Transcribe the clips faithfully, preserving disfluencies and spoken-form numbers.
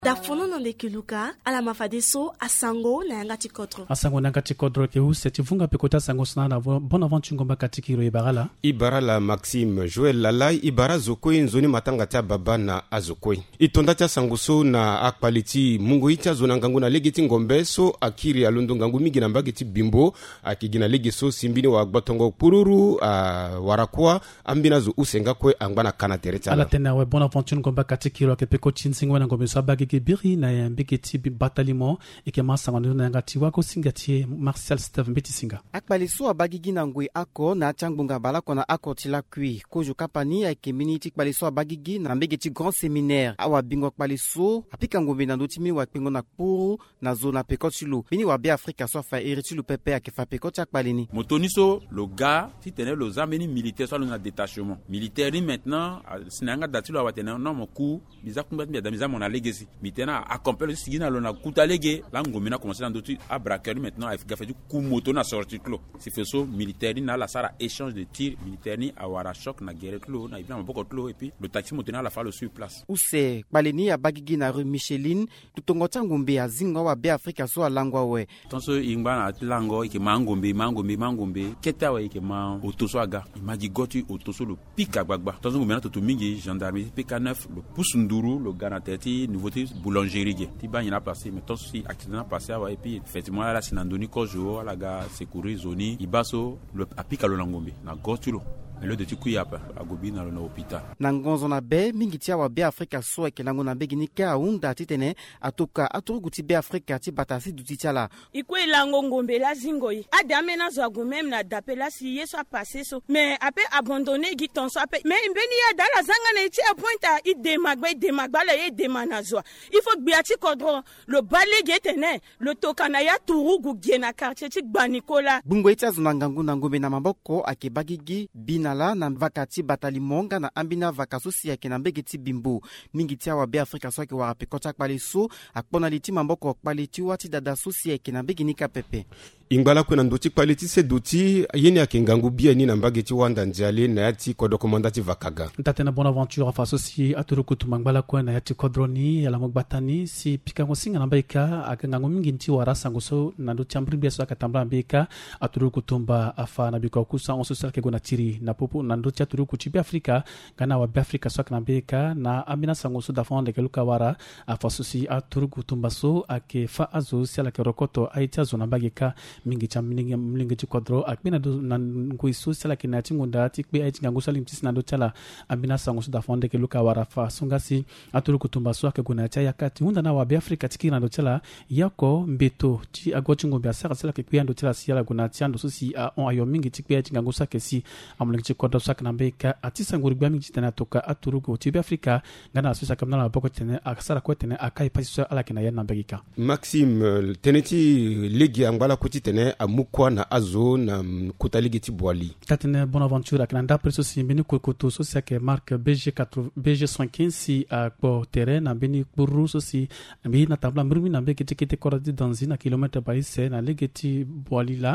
da fono no de kiluka ala mafadeso asango na yanga tikodro asango na tikodro ke u seti vunga pekota sango sana bon aventure ngomba katikiro ibarala ibarala Maxime Joël Lalai ibara zokoi nzoni matanga tia baba na azokoi itonda tia sangoso na akpaliti mungu itia zona ngangu na legeti ngombe so akiri alundo ngangu migi na mbageti bimbo akigina legeso simbini wa gbatongo pururu uh, warakwa ambina zo usenga kwe angana kana tereta ala tena we bon aventure ngomba katikiro ke pekoti nsingwa na ngombe so bagi biri na mbeketi bataliment ekema sangano na ngati wako singati Martial Steve Mbeti singa akbaliso abagigi na ngwe ako na changbunga bala kona akotila kui kojo kapani ya community akbaliso abagigi na mbeketi grand séminaire awa bingo akbaliso apika ngombe na ndotimi wa pingo na puru na zona pekotilo bini wa bia Afrika so fa eritilu pepe akefa pekoti akbalini motoniso le gars ti tenait les ameni militaires soit le détachement militaire maintenant sinanga datilo awatena no moku bizakumba bia damiza mona legacy mitena accompagner sigina lona kutalege la ngomina commencer dans d'autres à braquer maintenant a fait du coup moto na sorti clos si fait so militaire na la sara échange de tir militaire ni awara choc na guerre clos na bien beaucoup clos et puis le taxi moto na la fa le sur place où c'est baleni ya bagigi na rue Micheline tutongota ngombe ya zinga wa be Afrika so alangwa we tonso ingba na lango ke mangombe mangombe mangombe keta we ke ma otoso aga imagi goti otoso le pic agbagba tonso ngombe na toto mingi gendarmerie P K neuf le poussunduru le ganateti nouveauté boulangerie ti ba nyina passé mais tonso si accident passé wa et puis effectivement la sinandoni kojo ala ga secourir zoni ibaso le apika lo ngombe na gotulo le de tikuyapa agobi na lo hôpital nangonzo na be mingitia wa be Afrika so ekelango na begini ka unda titene atoka aturuguti be Afrika ti batasi dutitiala ikwe lango ngombe la zingoi adame na zo agumem na dapela si yeso a passé so mais après abandonner giton so après mais mbeni ya dala zanga na ti pointa i demagba demagba la ye demanazo il faut biati kodro le balé tene le tokana ya turugu giena quartier ti gbanikola bungo ita zo ngangu na ngombe na maboko akebagigi bina la na vakati batalimonga na ambina vakaso si yake na mbegeti bimbo mingi tia wa be Afrika so ke wa pekota kpaliso akpona liti mamboko kpaliti wati dada so si yake na beginika pepe ingala kuna ndoti kpaliti se duti yeni yake ngangu bia ni na mbageti wanda njale na yati kodo komandati vakaga ntate bonne aventure fa so si aturu kutumangala kwa na yati kodroni yala mbatani si pika ngosinga na mbaika akangangu mingi nti wara sangoso na ndoti ambri bia so akatambla mbika aturu kutumba afa na biko kusa on social ke gona tiri na popo na ndoti aturu kuchibi Afrika kana wa Afrika so kana mbika na amina sangoso da fonde ke lukawara afa so si aturu kutumba so ake fa azo sala ke rokoto aita zo na mbagika mingi chammingi mlingi chikodro akbina do nan kuisu sala kinati ngunda tikbe aiti ngangu salim tisna do tala ambina sango suda fonde ke luka warafa sungasi aturu kutumba so ake guna cha yakati unda na wa be Afrika tikina do tala yako mbeto ti agoti ngombe asaka sala ke kuyando tala siala guna tiando so si a on ayo mingi tikbe aiti ngangu sake si amlingi chikodro sak na mbeka atisa nguri gba mingi tana toka aturu ko ti be Afrika ngana so saka na boko tene akasara ko tene akai pasi so ala kina yana mbegika Maxime teneti legi angala kuti tene amukwa na azo na kutaligi ti boali tatene bonne aventure akina preso si bini kokoto so si ke marque B G quatre B G cent quinze si a po terrain na bini buru so si bi na tabla mrumi na be kiti kiti koradi dans na kilomètre par ici na legeti boali la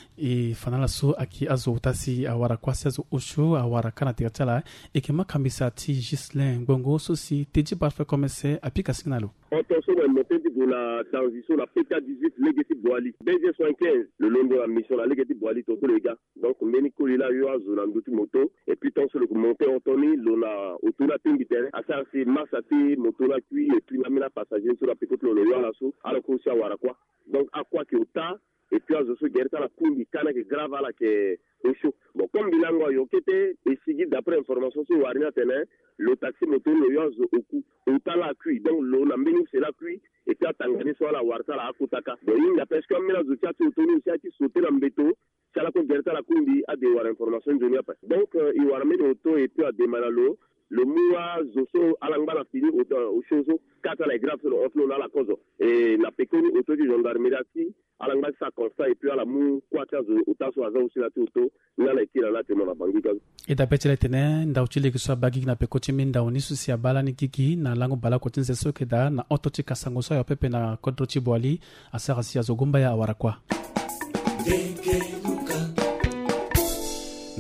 e fanala so aki azo utasi awara kwasi azo osho awara kana tikatala e ke makambisa ti Gislin Ngongo so si teji parfait comme c'est apika signalo attention à noter de la transition la P K dix-huit Legeti Boali B G cent quinze le long de la mission la Legeti Boali tout les gars donc meniko ila yo azo na nduti moto et puis tant sur le monter Anthony lona autour la ping terrain à ça c'est massati moto la cuit et puis la passager sur la pécote le yo la so alors qu'on s'y awara quoi donc à quoi que ota et puis azo so gerta la kundi kana ke grava la ke osho bon comme bilango yo kete et sigi d'après information sur warina tene le taxi moto le yo azo oku ota la cuit donc lo na mbeni c'est la cuit et puis atangani so la warta la akutaka donc il a presque comme la zo tia to tonu sia ki sauter la mbeto sala ko gerta la kundi a de war information de après donc euh, il war me auto et puis a demanalo le mois zoso alangba la fini au chozo kata la grave sur le la cause et la péconi auto du gendarmerie alangba ça constat et puis à la mou quoi ça utaso aza aussi la auto na la kila la temo na bangika et da petele tene nda uchile ki so bagi na pekoti minda onisu si abala ni kiki na lango bala kotinze so keda na ototi kasango so ya pepe na kodro chibwali asara si azogumba ya warakwa na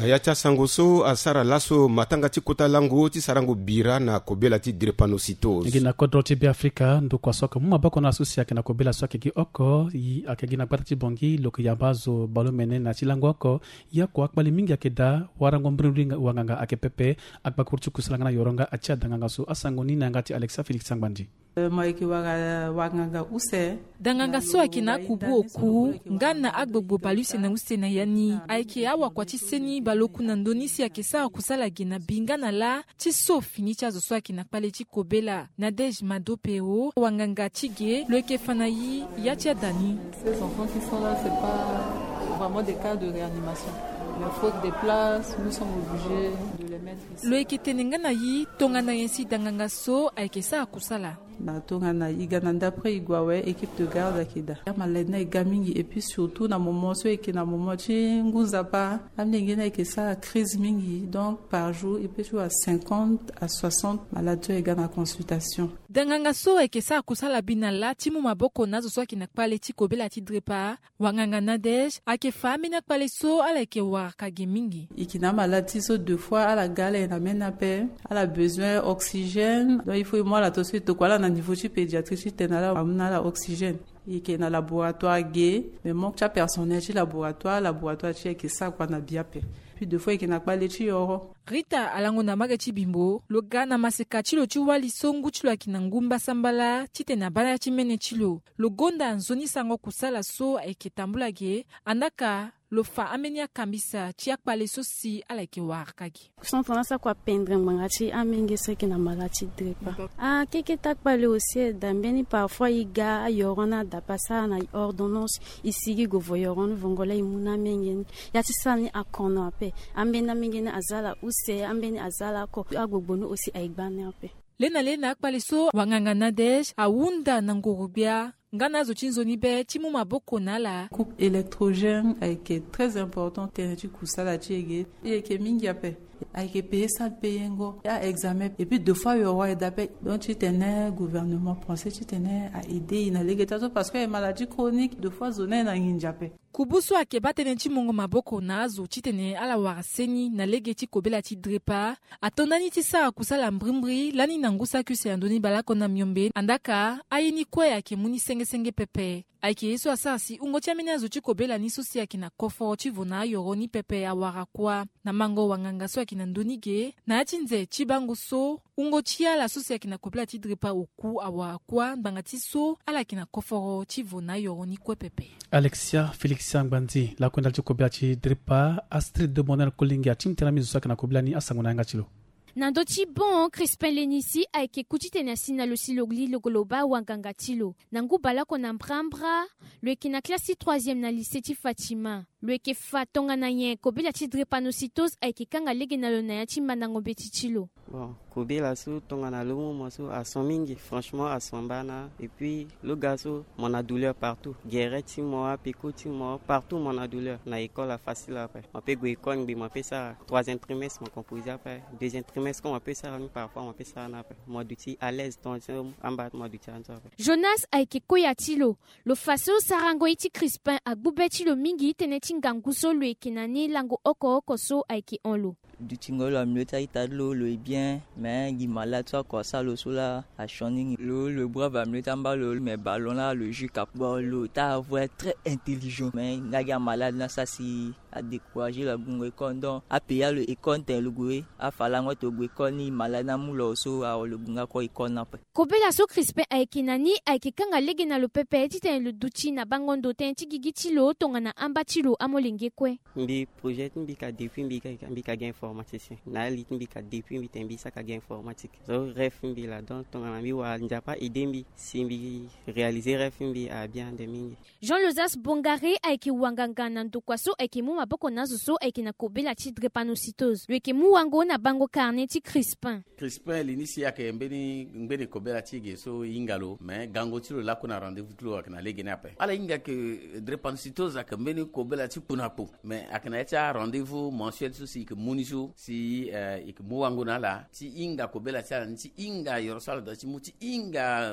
na ya cha sango so asara laso matanga ti kota lango ti sarango bira na kobela ti drepanocytose igi na kodro ti be afrika ndo kwa soka muma bako na asusi yake na kobela soka gi oko yi akegi na gbata ti bongi loko yambazo balo mene na ti lango oko ya ko akbali mingi yake da warango mbringa wanganga ake pepe akba kurchu kusalanga na yoronga acha danganga so asango ni nanga ti Alexa Felix Sangbandi maiki waga wanganga use danganga so akina kubu oku ngana agbogbo baluse na use na yani aike awa kwa ti seni baloku na ndonisi yake sa kusala gina bingana la ti so fini cha zo so akina pale ti kobela Nadège Madopeo wanganga tige loke fanayi ya ti dani. Ces enfants qui sont là, c'est pas vraiment des cas de réanimation. Mais faute des places, nous sommes obligés de les mettre ici. Loke tenengana yi tongana yensi danganga so aike sa kusala na tongana igana d'après igwawe équipe de garde akida malena igamingi et puis surtout na moment so ekina moment chi nguza pa amnengena ekesa crise mingi donc par jour il peut jouer à cinquante à soixante malades egana consultation danganga so ekesa kusala binala timu maboko nazo so akina pale ti kobela ti drepa wanganga Nadège ake fami na pale so ala ke waka gemingi ikina malade so deux fois à la gale na mena pe elle a besoin oxygène donc il faut moi la tout de suite quoi na niveau de pédiatrie tenala amna la oxygène et que na laboratoire gay mais mon cha personnel ci laboratoire laboratoire ci que ça quoi na biape puis deux fois que na pas les ci oro Rita alango na magati bimbo loga na maseka chilo chiwali songu chilo akina ngumba sambala chite na bala chimene chilo logonda nzoni sango kusala so eketambula ge andaka lofa amenia kambisa chiak pale sosi ala ke warkagi kusantana sa kwa pendre mangati amenge seki na malati drepa ah keke tak pale aussi dambeni parfois iga yorona da pasa na ordonnance isigi go voyoron vongola imuna mengen yati sani akona pe ambena mengen azala use ambeni azala ko agbogbono aussi aigbane pe lena lena akpale so wanganga Nadège awunda nangorubia ngana zo chinzoni be timu maboko nala coupe électrogène qui est très important teneti kusala chege et que mingi ape avec payer ça payengo ya examen et puis deux fois yo wa d'appel donc tu tenais gouvernement français tu tenais à aider na légatation parce que maladie chronique deux fois zoné na nginjape kubusu akeba teneti mongo maboko nazo chitene ala waraseni na legeti kobela ti drepa atondani ti sa kusala mbrimbri lani nangusa kuse andoni balako na myombe andaka ayini kwe yake muni senge senge pepe aike yesu asasi ungo ti ameni azo ti kobela ni sosi yake na kofo ti vo na ayoro ni pepe ya wara kwa na mango wanganga so yake na ndoni ge na ati nze ti bango so ungo ti ala sosi yake na kobela ti drepa oku awara kwa banga ti so ala yake na koforo ti vo na ayoro ni kwe pepe. Alexia Felix Sangbandi la kwenda ti kobela ti drepa Astrid de Bonheur kolingi ati mtena mizo so yake na kobela ni asango na yanga ti lo Nando ti bon Crispin Lenisi aike kutite na sina lo silogli lo goloba wanganga tilo nangu balako na mbrambra lo ekina klasi troisième na lycée ti Fatima lo eke fa tonga na yen kobela ti drepanocytose aike kanga lege na lo na ya ti mandango beti tilo bon kobela so tonga na lo mo so a son mingi franchement a son bana et puis le gaso mon a douleur partout guerre ti moi peko ti moi partout mon a douleur na école a facile après on peut go école bi mo fait ça troisième trimestre mon composé après deuxième trimestre qu'on appelle ça parfois on appelle ça après moi du ti à l'aise donc en bas moi du ti en ça Jonas aike koyatilo lo faso sarango iti Crispin agbubeti lo mingi teneti nganguso lo ekinani lango oko oko so aike onlo du tingolo amleta itadlo lo est bien mais gi malade soit quoi ça le sola a choning le le bras va amleta mbalo mais ballon là le jus cap bon ta voix très intelligent mais ngaga malade là ça si a décourager la bungo kondon a payer le école ten le goué a falango to goué koni malade na mulo so a le bunga ko école na pe kobela so Crispin aikinani aikikanga lege na lo pepe titen le duchi na bangondo ten tigigitilo tonga na ambatilo amolenge kwe mbi projet mbi ka depuis mbi ka mbi ka gain informaticien na lit mbi ka depuis mbi tembi sa ka gain informatique so ref mbi la donc tonga mbi wa njapa aider mbi si mbi réaliser ref mbi a bien de mingi Jean Lozas Bongare aiki wanganga na ndokwaso aiki mu maboko nazo so aiki na kobela ti drepanocytose lweke mu wango na bango carnet ti Crispin Crispin l'initié yake mbeni mbeni kobela ti ge so ingalo mais gango ti lo la ko na rendez-vous ti lo akina lege na pe ala inga ke drepanocytose ak mbeni kobela ti puna po mais akina ti rendez-vous mensuel so si ke muniso si euh ik mu wango na la ti inga kobela ti ala ti inga yorosala da ti mu ti inga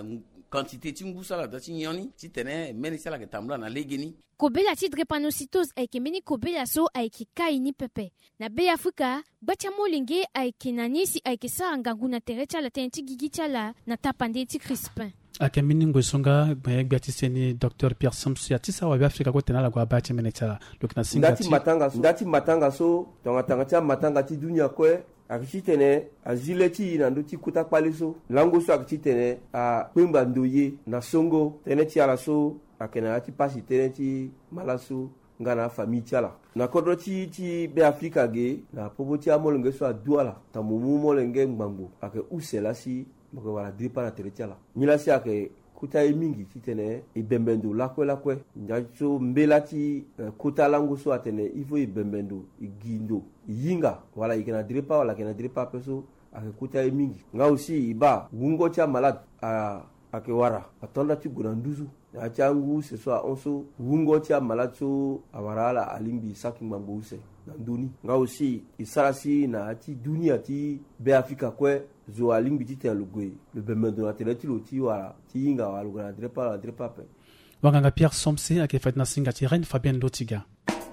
quantité ti ngusa la ti nyoni ti tene meni sala ke tambula na legeni kobela ti drépanocytose ayeke mbeni kobela so ayeke kai ni pepe na be afrika gba ti amolenge ayeke na ni si ayeke sara ngangu na tere ti ala tënë ti gigi ti ala na tapande ti crispin ayeke mbeni ngoi so nga gbe gbe ti seni docteur Pierre Samsu ya ti sara wabi afrika kue tene ala gue abâ ti mene ti ala lo yeke na singa ndati matanga so ndati matanga so tongana ti amatanga ti dunia kue ayeke ti tene azile ti na ndö ti kuta kpali so lango so ayeke ti tene akpengba ndo ye na songo tënë ti ala so ayeke na ya ti pasi tënë ti mala so nga na famille ti ala na kodro ti ti be afrika ge na popo ti amolenge so adu ala tambo mu molenge ngbango ayeke use lasi mo yeke wala diri pa na tere ti ala nyi lasi ayeke kuta ye mingi ti tene e bembendo lakue lakue nja so mbela ti uh, kuta lango so atene il faut e bembendo e gi ndo e yinga wala yeke na diri pa wala yeke na diri pa ape so ayeke kuta ye mingi nga aussi e ba wungo ti amalade a ayeke wara atonda ti gue na nduzu na ti angu se so ahonso wungo ti amalade so awara ala alingbi saki ngbango use na ndöni nga aussi e sara si na ti dunia ti be afrika kue zo alingbi ti tene lo gue lo bembendo na tere ti lo ti wara ti hinga wala lo gue na diri pa ala diri pa ape wanganga Pierre Samse ayeke fati na singa ti reine Fabienne Lotiga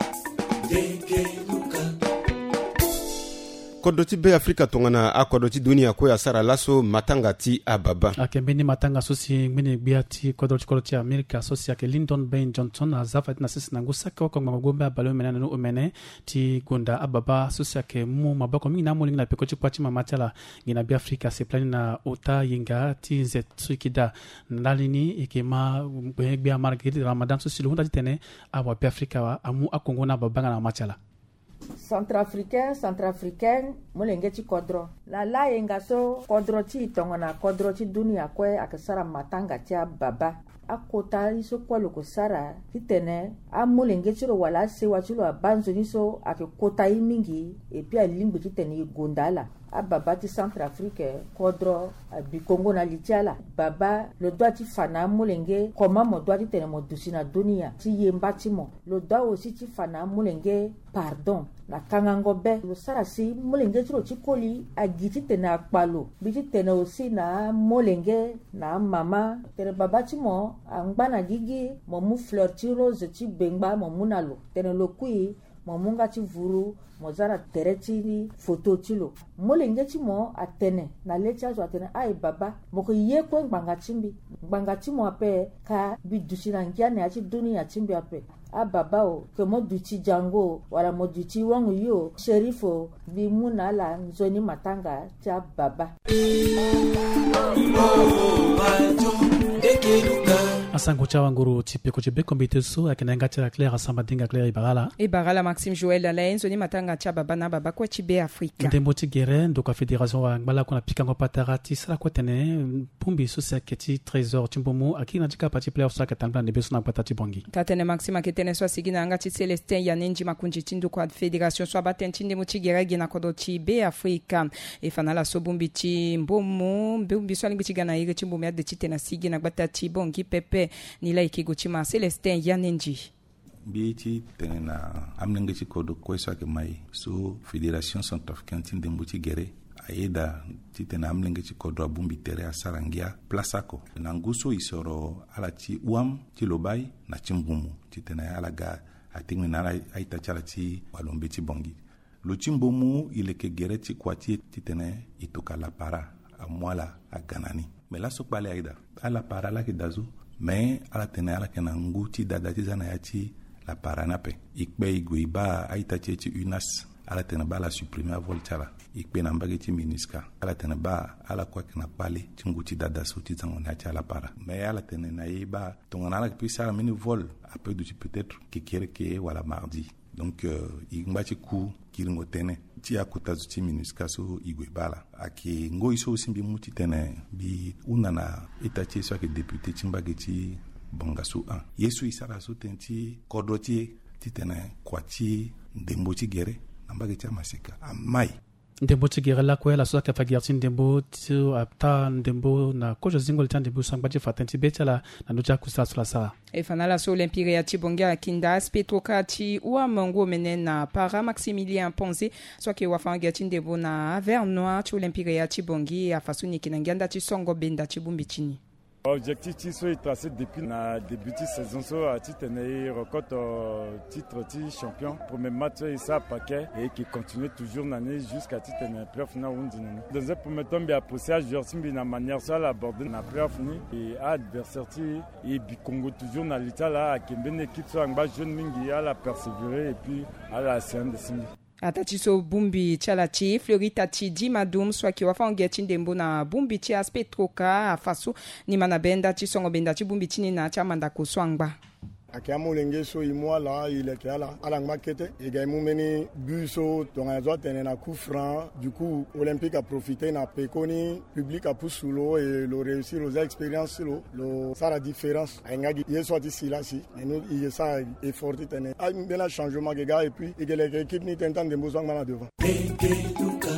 kodo ti be afrika tongana akodo ti dunia kue asara laso matanga ti ababa ayeke mbeni matanga so si ngbeni gbia ti kodro ti kodro ti amerika so si ayeke Lyndon B Johnson aza fati na sese na ngu sake oko ngbama gue mbe abale omene na nu omene ti gonda ababa so si ayeke mu maboko mingi na amolingi na peko ti kua ti mama ti ala ngi na be afrika se plani na ota yenga ti nze so yeke da na lini e yeke ma gbene gbia marguerite ramadan so si lo hunda ti tene awabe afrika amu akongo na ababa nga na mama ti ala Centrafricain, centrafricaine, molenge ti kodro. La la yenga so kodro ti tongona kodro ti dunia kue ayeke sara matanga ti ababa. Akota i so kue lo yeke sara ti tene amolenge ti lo wala asewa ti lo abâ nzoni so ayeke kota ye mingi e puis alingbi ti tene e gonda ala ababa ti centrafrique kodro abikongo na li ti ala baba lo doit ti fa na amolenge koma mo doit ti tene mo dusi na dunia ti yemba ti mo lo doit aussi ti fa na amolenge pardon na kangango be lo sara si molenge ti lo ti koli agi ti tene akpa lo mbi ti tene aussi na molenge na mama tene baba ti mo angba na gigi mo mu fleur ti rose ti gbengba mo mu na lo tene lo kui mo mu nga ti vuru mo zara tere ti foto ti lo molenge ti mo atene na le ti azo atene ai baba mo yeke ye kue ngbanga ti mbi ngbanga ti mo ape ka mbi dusi na ngia na ya ti dunia ti mbi ape ababa o ke mo duti jango wala mo duti wangu yo sherifo bi mu na ala nzoni matanga ti ababa asango ti awanguru ti peko ti be komite so ayeke na nga ti la claire asamba dinga claire ibarala ibarala maxime joel ala nzoni matanga ti ababa na ababa kue ti be afrika ndembo ti gere ndoko afédération wangbala kue na pikango patara ti sara kue tene pumbi so si ayeke ti trésor ti mbumu akiri na ti kapa ti playoff so ayeke tangba na ndembe so na gbata ti bongi tatene maxime ayeke tënë so asigi na anga ti célestin yane ndima kunji ti ndoko afédération so abâ tënë ti ndembo ti gere gi na kodro ti be afrika e fa na ala so bungbi ti mbumu bungbi so alingbi ti ga na iri ti mbumi ade ti tene asigi na gbata ti bongi pepe ni la yeke go ti ma célestin yane ndi mbi ti tene na amlenge ti kodro kue so ayeke mai so fédération centrafricaine ti ndembo ti gere aeda ti tene amlenge ti kodro abungbi tere asara ngia place ako na ngu so e soro ala ti uam ti lo bai na ti mbumu ti tene ala ga atingbi na ala aita ti ala ti walombe ti bongi lo ti mbumu e leke gere ti kua ti ti tene e toka lapara amu ala aga na ni me laso kpale aida ala para ala yeke da zo me ala tene ala yeke na ngu ti dada ti za na ya ti lapara ni ape e kpe e gue e ba aita ti e ti unas ala tene ba ala supprimer avol ti ala e kpe na mbage ti MINUSCA ala tene ba ala kue ayeke na kpale ti ngu ti dada so ti zango ni ya ti ala para me ala tene na ye ba tongana ala yeke peut sara mbeni vol ape duti peut-être kekere ke wala mardi donc euh, e ngba ti ku kiringo tënë ti akota zo ti MINUSCA so e gue ba ala ayeke ngoi so aussi mbi mu ti tene mbi hunda na eta ti ye so ayeke député ti mbage ti bonga so un ye so e sara so tënë ti kodro ti ye ti tene kua ti ndembo ti gere na mbage ti amaseka amai ndembo ti gere lakue la so ayeke fa gere ti ndembo ti ata ndembo na kozo zingoli ti ndembo so angba ti fa tënë ti be ti ala na ndö ti akusa so la sara e fa na ala so olympique ya ti bongi ayeke aspect toka ti uama ngu omene na para maximilien ponze so ayeke wafa agere ti ndembo na avernois ti olympique ya ti bongi afa so ni yeke na ngia nda ti songo be nda ti bungbi ti ni Objectif ti so tracé depuis na début de saison so a ti tenir record titre ti champion premier match et ça paquet et qui continue toujours l'année jusqu'à ti tenir playoff na wundi nani. Dans un premier temps bien poussé à jouer simbi na manière ça la aborder na playoff ni et adversaire ti et bi Congo toujours na l'état là qui ben équipe so ngba jeune mingi à la persévérer et puis à la scène de simbi. Atati so bumbi chalachi Florita chi di madum so ki wafa ngeti ndembo na bumbi chi aspetroka afasu ni manabenda chi songo benda chi bumbi chi ni na cha manda ko swangba akamo lenge so imwa la il est là ala makete et gaimu meni buso donc azo tenir na coup franc du coup olympique a profité na pekoni public a poussulo et le réussir aux expériences lo lo ça la différence ainga il soit ici là si et nous il ça effort tenir a bien changement gars et puis et l'équipe ni tentant de besoin devant